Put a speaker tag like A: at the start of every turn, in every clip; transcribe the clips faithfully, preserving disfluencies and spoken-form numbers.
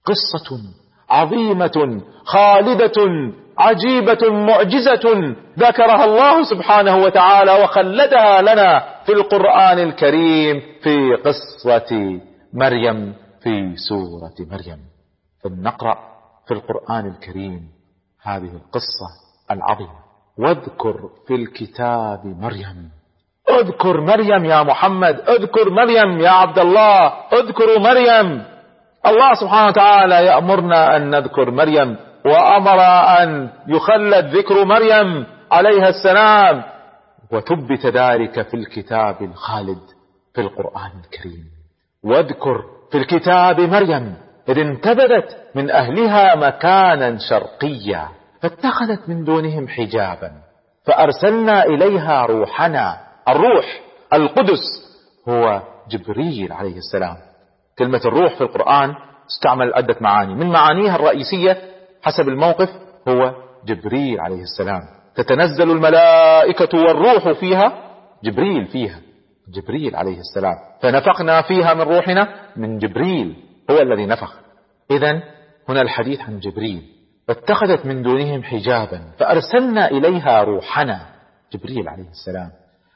A: قصة عظيمة خالدة عجيبة معجزة ذكرها الله سبحانه وتعالى وخلدها لنا في القرآن الكريم في قصة مريم في سورة مريم. فلنقرأ في القرآن الكريم هذه القصة العظيمة. واذكر في الكتاب مريم. اذكر مريم يا محمد، اذكر مريم يا عبد الله، اذكروا مريم. الله سبحانه وتعالى يأمرنا أن نذكر مريم، وأمر أن يخلد ذكر مريم عليها السلام، وثبت ذلك في الكتاب الخالد في القرآن الكريم. واذكر في الكتاب مريم إذ انتبذت من أهلها مكانا شرقيا فاتخذت من دونهم حجابا فأرسلنا إليها روحنا. الروح القدس هو جبريل عليه السلام. كلمة الروح في القرآن استعمل عدة معاني، من معانيها الرئيسية حسب الموقف هو جبريل عليه السلام. تتنزل الملائكة والروح فيها، جبريل فيها، جبريل عليه السلام. فنفخنا فيها من روحنا، من جبريل هو الذي نفخ. إذن هنا الحديث عن جبريل. فاتخذت من دونهم حجابا فأرسلنا إليها روحنا، جبريل عليه السلام،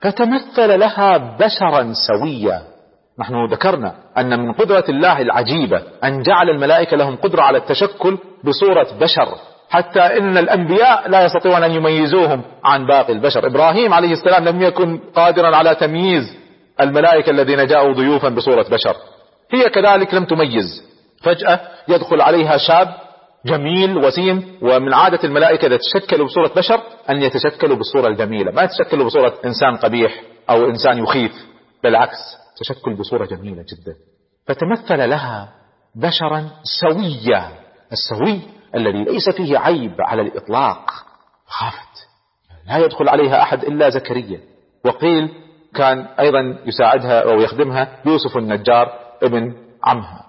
A: فتمثل لها بشرا سويا. نحن ذكرنا أن من قدرة الله العجيبة أن جعل الملائكة لهم قدرة على التشكل بصورة بشر، حتى إن الأنبياء لا يستطيعون أن يميزوهم عن باقي البشر. إبراهيم عليه السلام لم يكن قادرا على تمييز الملائكة الذين جاءوا ضيوفا بصورة بشر، هي كذلك لم تميز. فجأة يدخل عليها شاب جميل وسيم، ومن عادة الملائكة إذا تشكلوا بصورة بشر أن يتشكلوا بالصورة الجميلة، ما يتشكلوا بصورة إنسان قبيح أو إنسان يخيف، بالعكس تشكل بصورة جميلة جدا. فتمثل لها بشرا سويا، السوي الذي ليس فيه عيب على الإطلاق. خافت، لا يدخل عليها أحد إلا زكريا، وقيل كان أيضا يساعدها أو يخدمها يوسف النجار ابن عمها،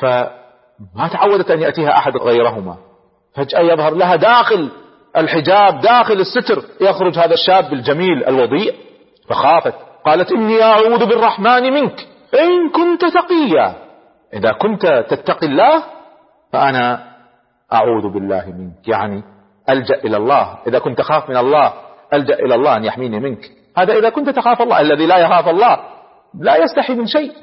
A: فما تعودت أن يأتيها أحد غيرهما. فجأة يظهر لها داخل الحجاب، داخل الستر، يخرج هذا الشاب الجميل الوضيء، فخافت. قالت إني أعوذ بالرحمن منك إن كنت تقيا. إذا كنت تتقي الله فأنا أعوذ بالله منك، يعني ألجأ إلى الله. إذا كنت خاف من الله ألجأ إلى الله أن يحميني منك. هذا إذا كنت تخاف الله. الذي لا يخاف الله لا يستحي من شيء.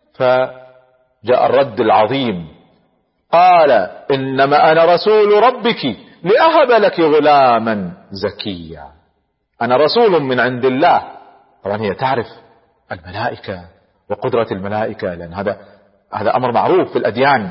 A: فجاء الرد العظيم، قال إنما أنا رسول ربك لأهب لك غلاما زكيا. أنا رسول من عند الله. طبعا هي تعرف الملائكة وقدرة الملائكة، لأن هذا هذا أمر معروف في الأديان،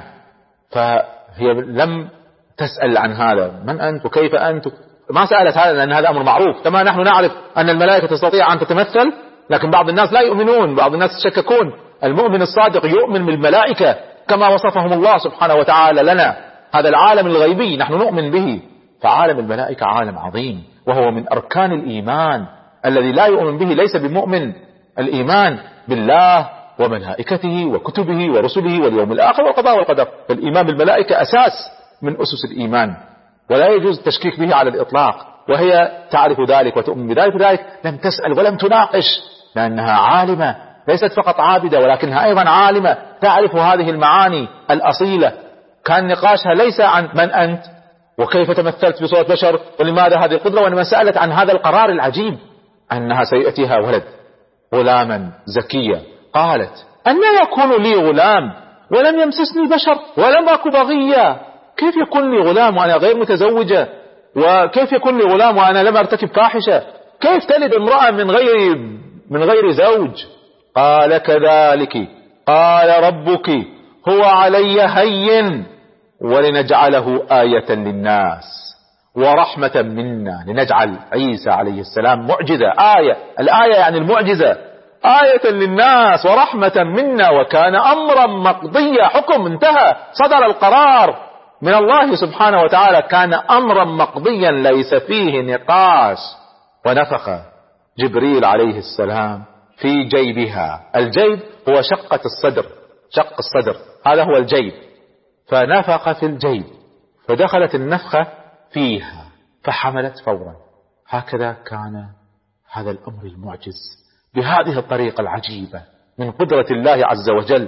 A: فهي لم تسأل عن هذا، من أنت وكيف أنت، ما سألت هذا لأن هذا أمر معروف. كما نحن نعرف أن الملائكة تستطيع أن تتمثل، لكن بعض الناس لا يؤمنون، بعض الناس يشككون. المؤمن الصادق يؤمن بالملائكة كما وصفهم الله سبحانه وتعالى لنا. هذا العالم الغيبي نحن نؤمن به، فعالم الملائكة عالم عظيم، وهو من أركان الإيمان. الذي لا يؤمن به ليس بمؤمن. الإيمان بالله وملائكته وكتبه ورسله واليوم الآخر والقضاء والقدر. فالإيمان بالملائكة أساس من أسس الإيمان، ولا يجوز التشكيك به على الإطلاق، وهي تعرف ذلك وتؤمن بذلك. ذلك لم تسأل ولم تناقش، لأنها عالمة، ليست فقط عابدة ولكنها أيضا عالمة، تعرف هذه المعاني الأصيلة. كان نقاشها ليس عن من أنت وكيف تمثلت بصورة بشر ولماذا هذه القدرة، وإنما سألت عن هذا القرار العجيب أنها سيأتيها ولد غلاما زكيا. قالت أن يكون لي غلام ولم يمسسني بشر ولم أك بغيا. كيف يكون لي غلام وأنا غير متزوجة؟ وكيف يكون لي غلام وأنا لم أرتكب فاحشة؟ كيف تلد امرأة من غير من غير زوج؟ قال كذلك قال ربك هو علي هين ولنجعله آية للناس ورحمة منا. لنجعل عيسى عليه السلام معجزة، آية. الآية يعني المعجزة، آية للناس ورحمة منا وكان أمرا مقضيا. حكم انتهى، صدر القرار من الله سبحانه وتعالى، كان أمرا مقضيا ليس فيه نقاش. ونفخ جبريل عليه السلام في جيبها. الجيب هو شقة الصدر، شق الصدر هذا هو الجيب. فنفخ في الجيب فدخلت النفخة فيها فحملت فورا. هكذا كان هذا الأمر المعجز بهذه الطريقة العجيبة من قدرة الله عز وجل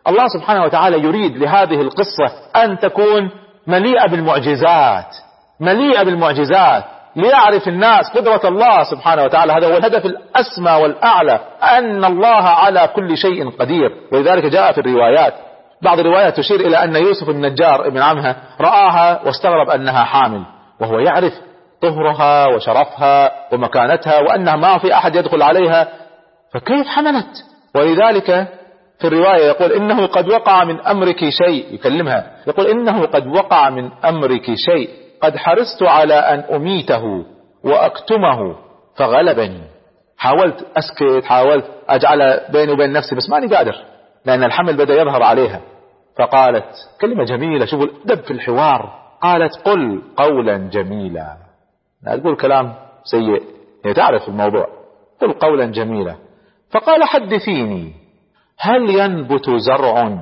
A: الله سبحانه وتعالى يريد لهذه القصة أن تكون مليئة بالمعجزات، مليئة بالمعجزات، ليعرف الناس قدرة الله سبحانه وتعالى. هذا هو الهدف الأسمى والأعلى، أن الله على كل شيء قدير. ولذلك جاء في الروايات، بعض الروايات تشير إلى أن يوسف النجار ابن عمها رآها واستغرب أنها حامل، وهو يعرف طهرها وشرفها ومكانتها وأنها ما في أحد يدخل عليها، فكيف حملت؟ ولذلك في الرواية يقول إنه قد وقع من أمرك شيء، يكلمها يقول إنه قد وقع من أمرك شيء قد حرصت على أن أميته وأكتمه فغلبني. حاولت أسكت، حاولت أجعل بيني وبين نفسي، بس ماني قادر، لأن الحمل بدأ يظهر عليها. فقالت كلمة جميلة، شوفوا الأدب في الحوار، قالت قل قولا جميلا. لا تقول كلام سيء، هي تعرف الموضوع، قل قولا جميلا. فقال حدثيني، هل ينبت زرع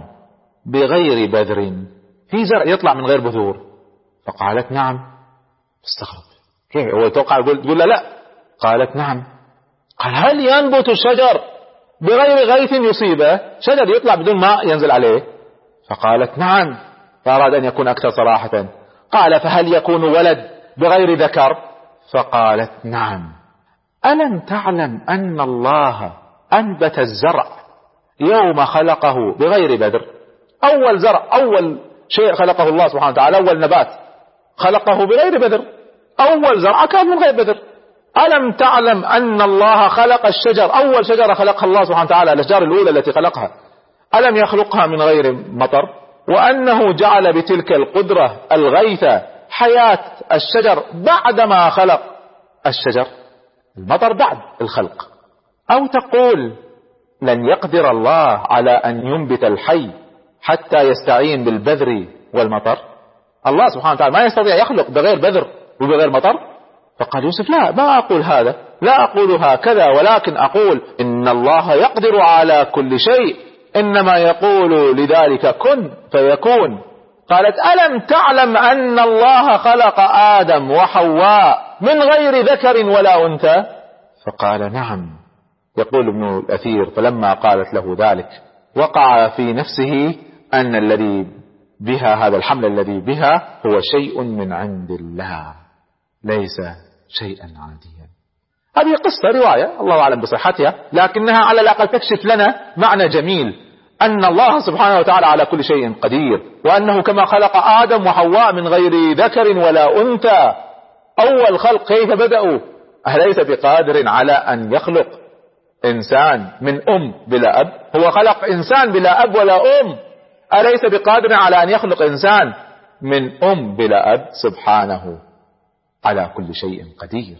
A: بغير بذر؟ في زرع يطلع من غير بذور؟ فقالت نعم. استغرب، كيف هو يتوقع يقول تقول لا لا؟ قالت نعم. قال هل ينبت شجر بغير غيث يصيبه؟ شجر يطلع بدون ماء ينزل عليه؟ فقالت نعم. فأراد أن يكون أكثر صراحة، قال فهل يكون ولد بغير ذكر؟ فقالت نعم. ألم تعلم أن الله أنبت الزرع يوم خلقه بغير بذر؟ أول زرع، أول شيء خلقه الله سبحانه وتعالى، أول نبات خلقه بغير بذر، أول زرع كان من غير بذر. ألم تعلم أن الله خلق الشجر، أول شجرة خلقها الله سبحانه وتعالى، الأشجار الأولى التي خلقها، ألم يخلقها من غير مطر؟ وأنه جعل بتلك القدرة الغيث حياة الشجر بعدما خلق الشجر، المطر بعد الخلق. أو تقول لن يقدر الله على أن ينبت الحي حتى يستعين بالبذر والمطر؟ الله سبحانه وتعالى ما يستطيع يخلق بغير بذر وبغير مطر؟ فقال يوسف لا، ما أقول هذا، لا أقول هكذا، ولكن أقول إن الله يقدر على كل شيء، إنما يقول لذلك كن فيكون. قالت ألم تعلم أن الله خلق آدم وحواء من غير ذكر ولا أنثى؟ فقال نعم. يقول ابن الأثير فلما قالت له ذلك وقع في نفسه أن الذي بها، هذا الحمل الذي بها، هو شيء من عند الله، ليس شيئا عاديا. هذه قصة رواية الله أعلم بصحتها، لكنها على الأقل تكشف لنا معنى جميل، أن الله سبحانه وتعالى على كل شيء قدير، وأنه كما خلق آدم وحواء من غير ذكر ولا أنثى، أول خلق كيف بدأوا؟ أليس بقادر على أن يخلق إنسان من أم بلا أب؟ هو خلق إنسان بلا أب ولا أم، أليس بقادر على أن يخلق إنسان من أم بلا أب؟ سبحانه على كل شيء قدير.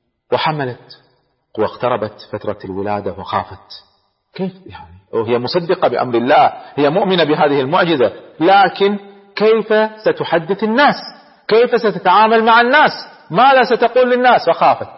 A: وحملت واقتربت فترة الولادة وخافت، كيف يعني؟ وهي مصدقة بأمر الله، هي مؤمنة بهذه المعجزة، لكن كيف ستحدث الناس؟ كيف ستتعامل مع الناس؟ ماذا ستقول للناس؟ فخافت.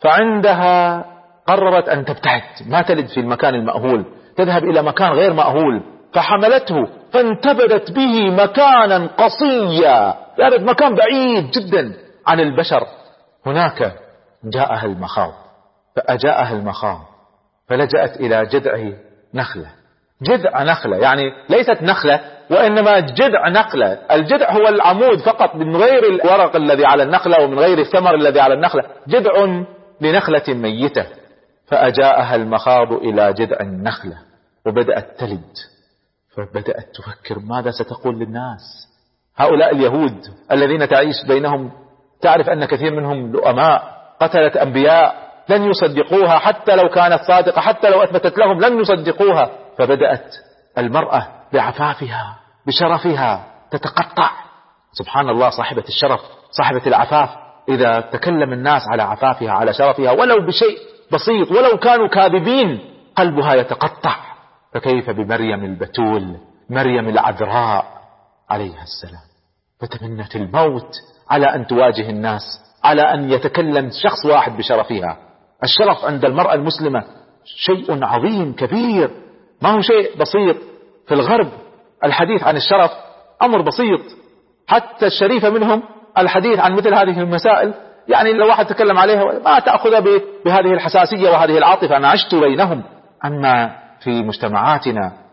A: فعندها قررت أن تبتعد، ما تلد في المكان المأهول، تذهب إلى مكان غير مأهول. فحملته فانتبذت به مكانا قصيا، يعني مكان بعيد جدا عن البشر. هناك جاءها المخاض، فأجاءها المخاض فلجأت إلى جذع نخلة. جذع نخلة يعني ليست نخلة، وإنما جذع نخلة. الجذع هو العمود فقط، من غير الورق الذي على النخلة ومن غير الثمر الذي على النخلة، جذع لنخلة ميتة. فأجاءها المخاض إلى جذع النخلة وبدأت تلد، فبدأت تفكر ماذا ستقول للناس؟ هؤلاء اليهود الذين تعيش بينهم، تعرف أن كثير منهم لؤماء، قتلت أنبياء، لن يصدقوها حتى لو كانت صادقة، حتى لو أثبتت لهم لن يصدقوها. فبدأت المرأة بعفافها بشرفها تتقطع. سبحان الله، صاحبة الشرف صاحبة العفاف، إذا تكلم الناس على عفافها على شرفها ولو بشيء بسيط ولو كانوا كاذبين قلبها يتقطع. فكيف بمريم البتول، مريم العذراء عليها السلام؟ فتمنت الموت على أن تواجه الناس، على أن يتكلم شخص واحد بشرفها. الشرف عند المرأة المسلمة شيء عظيم كبير، ما هو شيء بسيط. في الغرب الحديث عن الشرف أمر بسيط، حتى الشريفة منهم الحديث عن مثل هذه المسائل يعني لو واحد تكلم عليها ما تأخذ بهذه الحساسية وهذه العاطفة، أنا عشت بينهم. أما في مجتمعاتنا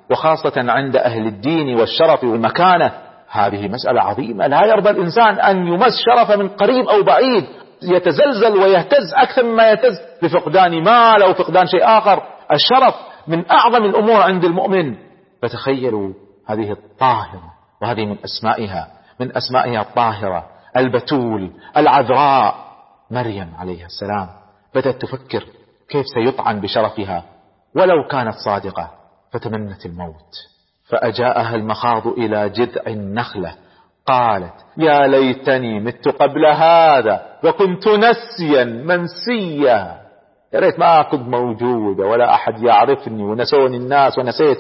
A: وخاصة عند أهل الدين والشرف والمكانة. هذه مسألة عظيمة، لا يرضى الإنسان أن يمس شرف من قريب أو بعيد، يتزلزل ويهتز أكثر مما يهتز بفقدان مال أو فقدان شيء آخر. الشرف من أعظم الأمور عند المؤمن. فتخيلوا هذه الطاهرة، وهذه من أسمائها من أسمائها الطاهرة البتول العذراء مريم عليه السلام، بدأت تفكر كيف سيطعن بشرفها ولو كانت صادقة، فتمنت الموت. فأجاءها المخاض إلى جذع النخلة قالت يا ليتني مت قبل هذا وكنت نسيا منسيا، يا ريت ما كنت موجودة ولا أحد يعرفني ونسوني الناس ونسيت.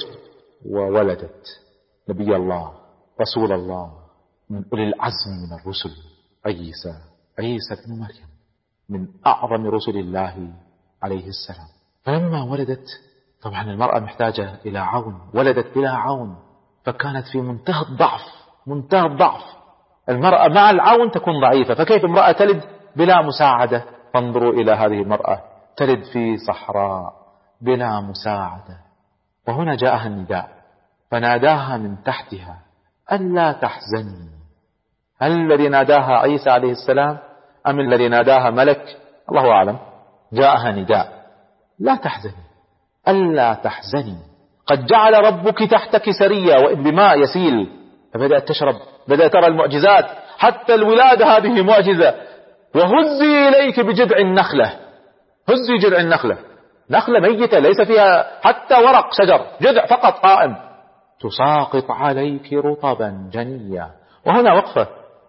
A: وولدت نبي الله رسول الله من أولي العزم من الرسل، عيسى عيسى بن مريم من أعظم رسل الله عليه السلام. فلما ولدت، طبعا المرأة محتاجة إلى عون، ولدت بلا عون، فكانت في منتهى الضعف منتهى الضعف. المرأة مع العون تكون ضعيفة، فكيف امرأة تلد بلا مساعدة؟ فانظروا إلى هذه المرأة تلد في صحراء بلا مساعدة. وهنا جاءها النداء فناداها من تحتها ألا تحزني. هل الذي ناداها عيسى عليه السلام أم الذي ناداها ملك؟ الله أعلم. جاءها نداء لا تحزني ألا تحزني، قد جعل ربك تحتك سريا وإن بماء يسيل. فبدأت تشرب، بدأت ترى المعجزات، حتى الولادة هذه معجزة. وهزي إليك بجذع النخلة، هزي جذع النخلة، نخلة ميتة ليس فيها حتى ورق شجر، جذع فقط قائم، تساقط عليك رطبا جنيا. وهنا وقفة،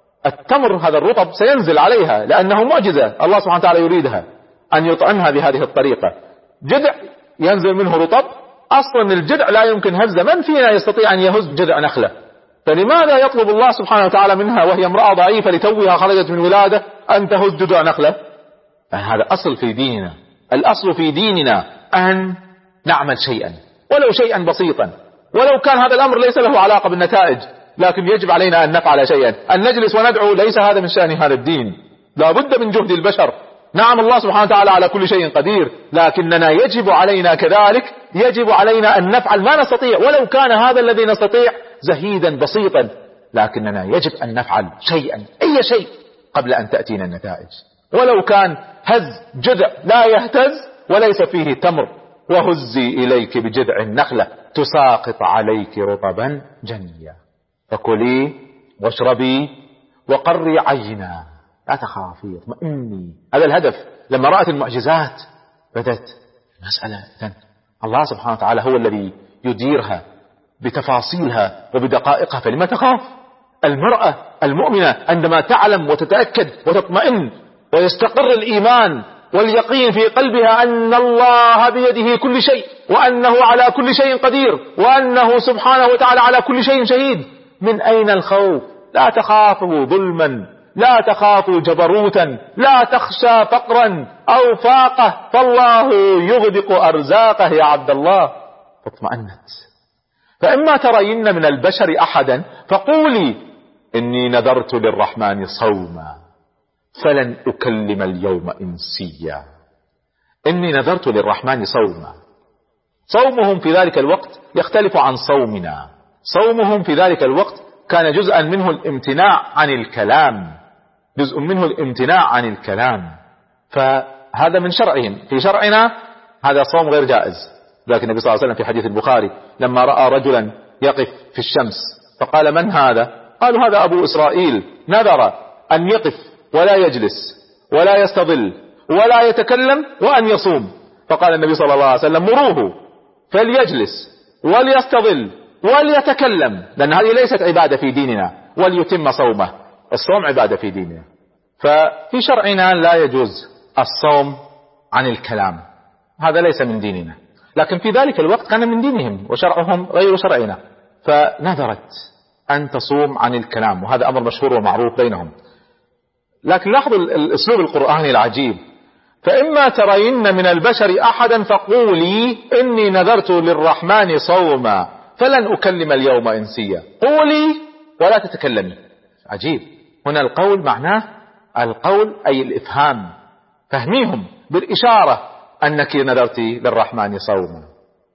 A: التمر هذا الرطب سينزل عليها لأنه معجزة، الله سبحانه وتعالى يريدها أن يطعمها بهذه الطريقة. جذع ينزل منه رطب، أصلا الجذع لا يمكن هزه، من فينا يستطيع أن يهز جذع نخلة؟ فلماذا يطلب الله سبحانه وتعالى منها وهي امرأة ضعيفة لتوها خرجت من ولادة أن تهز جذع نخلة؟ هذا أصل في ديننا، الأصل في ديننا أن نعمل شيئا ولو شيئا بسيطا، ولو كان هذا الأمر ليس له علاقة بالنتائج، لكن يجب علينا أن نفعل شيئا. أن نجلس وندعو ليس هذا من شأن هذا الدين، لا بد من جهد البشر. نعم الله سبحانه وتعالى على كل شيء قدير، لكننا يجب علينا كذلك، يجب علينا أن نفعل ما نستطيع، ولو كان هذا الذي نستطيع زهيدا بسيطا، لكننا يجب أن نفعل شيئا، أي شيء، قبل أن تأتينا النتائج. ولو كان هز جذع لا يهتز وليس فيه تمر. وهزي إليك بجذع النخلة تساقط عليك رطبا جنيا فكلي واشربي وقري عينا لا تخافي اطمئني. هذا الهدف. لما رأت المعجزات بدأت مسألة إذن الله سبحانه وتعالى هو الذي يديرها بتفاصيلها وبدقائقها، فلما تخاف؟ المرأة المؤمنة عندما تعلم وتتأكد وتطمئن ويستقر الإيمان واليقين في قلبها أن الله بيده كل شيء، وأنه على كل شيء قدير، وأنه سبحانه وتعالى على كل شيء شهيد، من أين الخوف؟ لا تخافوا ظلما، لا تخافوا جبروتا، لا تخشى فقرا أو فاقة، فالله يغدق أرزاقه يا عبد الله. فاطمأنت. فإما ترين من البشر أحدا فقولي إني نذرت للرحمن صوما فلن أكلم اليوم إنسيا. إني نذرت للرحمن صوما. صومهم في ذلك الوقت يختلف عن صومنا. صومهم في ذلك الوقت كان جزءا منه الامتناع عن الكلام، جزء منه الامتناع عن الكلام، فهذا من شرعهم. في شرعنا هذا صوم غير جائز. لكن النبي صلى الله عليه وسلم في حديث البخاري لما رأى رجلا يقف في الشمس فقال من هذا؟ قالوا هذا أبو إسرائيل نذر أن يقف ولا يجلس ولا يستظل ولا يتكلم وأن يصوم. فقال النبي صلى الله عليه وسلم مروه فليجلس وليستظل وليتكلم، لأن هذه ليست عبادة في ديننا، وليتم صومه. الصوم عبادة في ديننا. ففي شرعنا لا يجوز الصوم عن الكلام، هذا ليس من ديننا، لكن في ذلك الوقت كان من دينهم وشرعهم غير شرعنا، فنذرت أن تصوم عن الكلام، وهذا أمر مشهور ومعروف بينهم. لكن لاحظوا الأسلوب القرآني العجيب. فإما ترين من البشر أحدا فقولي إني نذرت للرحمن صوما فلن أكلم اليوم إنسيا. قولي ولا تتكلمي. عجيب. هنا القول معناه القول أي الإفهام، فهميهم بالإشارة أنك نذرت للرحمن صوما.